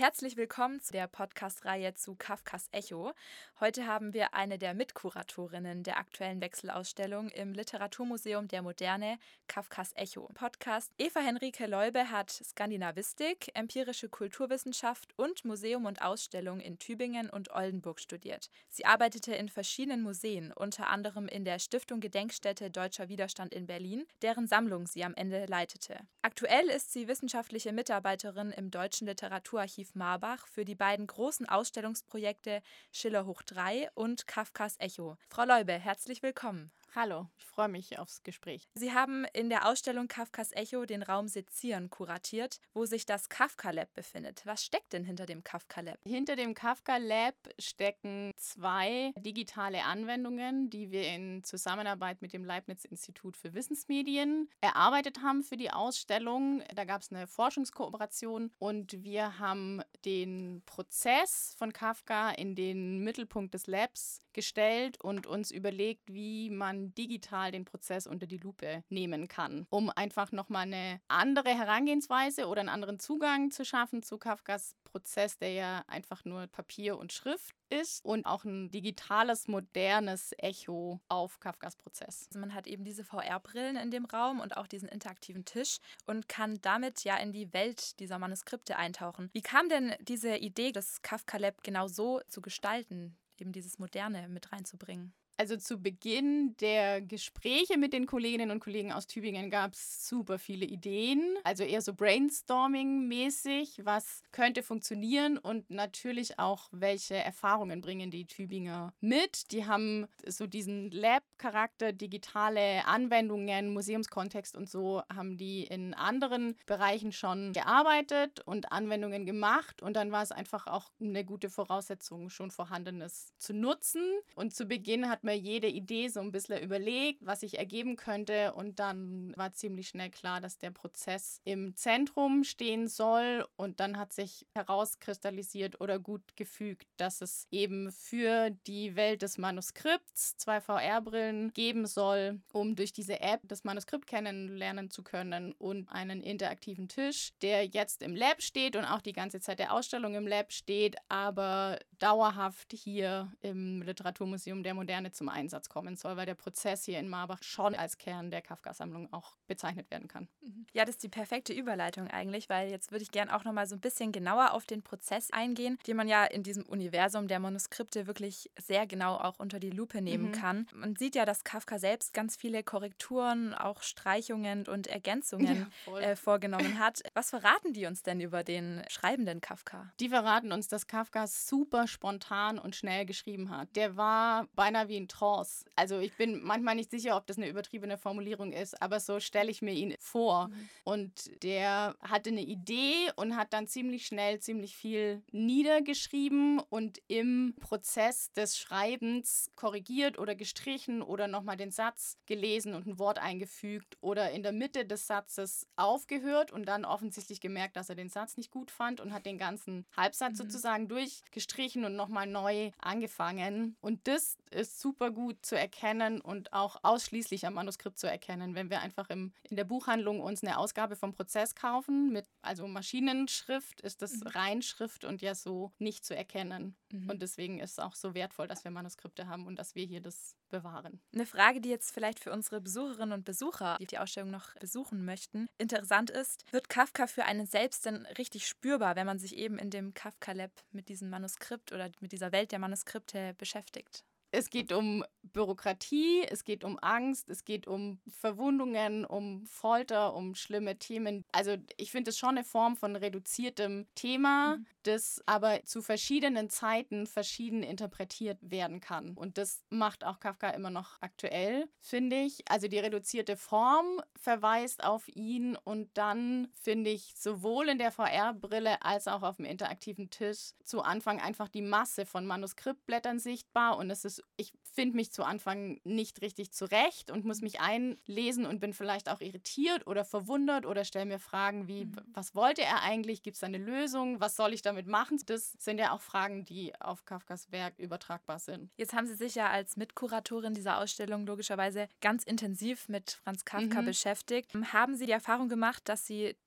Herzlich willkommen zu der Podcast-Reihe zu Kafkas Echo. Heute haben wir eine der Mitkuratorinnen der aktuellen Wechselausstellung im Literaturmuseum der Moderne, Kafkas Echo. Podcast Eva Henrike Leube hat Skandinavistik, empirische Kulturwissenschaft und Museum und Ausstellung in Tübingen und Oldenburg studiert. Sie arbeitete in verschiedenen Museen, unter anderem in der Stiftung Gedenkstätte Deutscher Widerstand in Berlin, deren Sammlung sie am Ende leitete. Aktuell ist sie wissenschaftliche Mitarbeiterin im Deutschen Literaturarchiv Marbach für die beiden großen Ausstellungsprojekte Schiller hoch 3 und Kafkas Echo. Frau Leube, herzlich willkommen. Hallo, ich freue mich aufs Gespräch. Sie haben in der Ausstellung Kafkas Echo den Raum Sezieren kuratiert, wo sich das Kafka Lab befindet. Was steckt denn hinter dem Kafka Lab? Hinter dem Kafka Lab stecken 2 digitale Anwendungen, die wir in Zusammenarbeit mit dem Leibniz-Institut für Wissensmedien erarbeitet haben für die Ausstellung. Da gab es eine Forschungskooperation und wir haben den Prozess von Kafka in den Mittelpunkt des Labs gestellt und uns überlegt, wie man digital den Prozess unter die Lupe nehmen kann, um einfach nochmal eine andere Herangehensweise oder einen anderen Zugang zu schaffen zu Kafkas Prozess, der ja einfach nur Papier und Schrift ist und auch ein digitales, modernes Echo auf Kafkas Prozess. Also man hat eben diese VR-Brillen in dem Raum und auch diesen interaktiven Tisch und kann damit ja in die Welt dieser Manuskripte eintauchen. Wie kam denn diese Idee, das Kafka Lab genau so zu gestalten, eben dieses Moderne mit reinzubringen? Also zu Beginn der Gespräche mit den Kolleginnen und Kollegen aus Tübingen gab es super viele Ideen, also eher so Brainstorming-mäßig, was könnte funktionieren und natürlich auch, welche Erfahrungen bringen die Tübinger mit. Die haben so diesen Lab-Charakter, digitale Anwendungen, Museumskontext und so haben die in anderen Bereichen schon gearbeitet und Anwendungen gemacht und dann war es einfach auch eine gute Voraussetzung, schon Vorhandenes zu nutzen. Und zu Beginn hat mir jede Idee so ein bisschen überlegt, was sich ergeben könnte und dann war ziemlich schnell klar, dass der Prozess im Zentrum stehen soll und dann hat sich herauskristallisiert oder gut gefügt, dass es eben für die Welt des Manuskripts 2 VR-Brillen geben soll, um durch diese App das Manuskript kennenlernen zu können und einen interaktiven Tisch, der jetzt im Lab steht und auch die ganze Zeit der Ausstellung im Lab steht, aber dauerhaft hier im Literaturmuseum der Moderne zum Einsatz kommen soll, weil der Prozess hier in Marbach schon als Kern der Kafka-Sammlung auch bezeichnet werden kann. Ja, das ist die perfekte Überleitung eigentlich, weil jetzt würde ich gerne auch noch mal so ein bisschen genauer auf den Prozess eingehen, den man ja in diesem Universum der Manuskripte wirklich sehr genau auch unter die Lupe nehmen kann. Man sieht ja, dass Kafka selbst ganz viele Korrekturen, auch Streichungen und Ergänzungen vorgenommen hat. Was verraten die uns denn über den schreibenden Kafka? Die verraten uns, dass Kafka super spontan und schnell geschrieben hat. Der war beinahe wie ein Trance. Also ich bin manchmal nicht sicher, ob das eine übertriebene Formulierung ist, aber so stelle ich mir ihn vor. Und der hatte eine Idee und hat dann ziemlich schnell ziemlich viel niedergeschrieben und im Prozess des Schreibens korrigiert oder gestrichen oder nochmal den Satz gelesen und ein Wort eingefügt oder in der Mitte des Satzes aufgehört und dann offensichtlich gemerkt, dass er den Satz nicht gut fand und hat den ganzen Halbsatz sozusagen durchgestrichen und nochmal neu angefangen. Und das ist super gut zu erkennen und auch ausschließlich am Manuskript zu erkennen, wenn wir einfach in der Buchhandlung uns eine Ausgabe vom Prozess kaufen, mit also Maschinenschrift, ist das Reinschrift und ja so nicht zu erkennen. Und deswegen ist es auch so wertvoll, dass wir Manuskripte haben und dass wir hier das bewahren. Eine Frage, die jetzt vielleicht für unsere Besucherinnen und Besucher, die die Ausstellung noch besuchen möchten, interessant ist: Wird Kafka für einen selbst denn richtig spürbar, wenn man sich eben in dem Kafka Lab mit diesem Manuskript oder mit dieser Welt der Manuskripte beschäftigt? Es geht um Bürokratie, es geht um Angst, es geht um Verwundungen, um Folter, um schlimme Themen. Also ich finde es schon eine Form von reduziertem Thema, das aber zu verschiedenen Zeiten verschieden interpretiert werden kann. Und das macht auch Kafka immer noch aktuell, finde ich. Also die reduzierte Form verweist auf ihn und dann finde ich sowohl in der VR-Brille als auch auf dem interaktiven Tisch zu Anfang einfach die Masse von Manuskriptblättern sichtbar und ich finde mich zu Anfang nicht richtig zurecht und muss mich einlesen und bin vielleicht auch irritiert oder verwundert oder stelle mir Fragen wie, was wollte er eigentlich? Gibt es eine Lösung? Was soll ich damit machen? Das sind ja auch Fragen, die auf Kafkas Werk übertragbar sind. Jetzt haben Sie sich ja als Mitkuratorin dieser Ausstellung logischerweise ganz intensiv mit Franz Kafka beschäftigt. Haben Sie die Erfahrung gemacht, dass Sie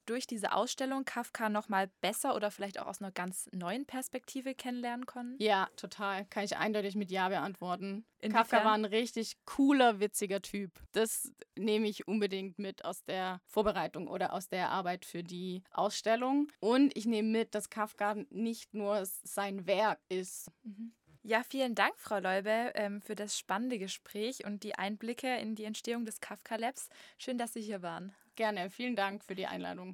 durch diese Ausstellung Kafka nochmal besser oder vielleicht auch aus einer ganz neuen Perspektive kennenlernen können? Ja, total. Kann ich eindeutig mit Ja beantworten. Inwiefern? Kafka war ein richtig cooler, witziger Typ. Das nehme ich unbedingt mit aus der Vorbereitung oder aus der Arbeit für die Ausstellung. Und ich nehme mit, dass Kafka nicht nur sein Werk ist. Ja, vielen Dank, Frau Leube, für das spannende Gespräch und die Einblicke in die Entstehung des Kafka Labs. Schön, dass Sie hier waren. Gerne. Vielen Dank für die Einladung.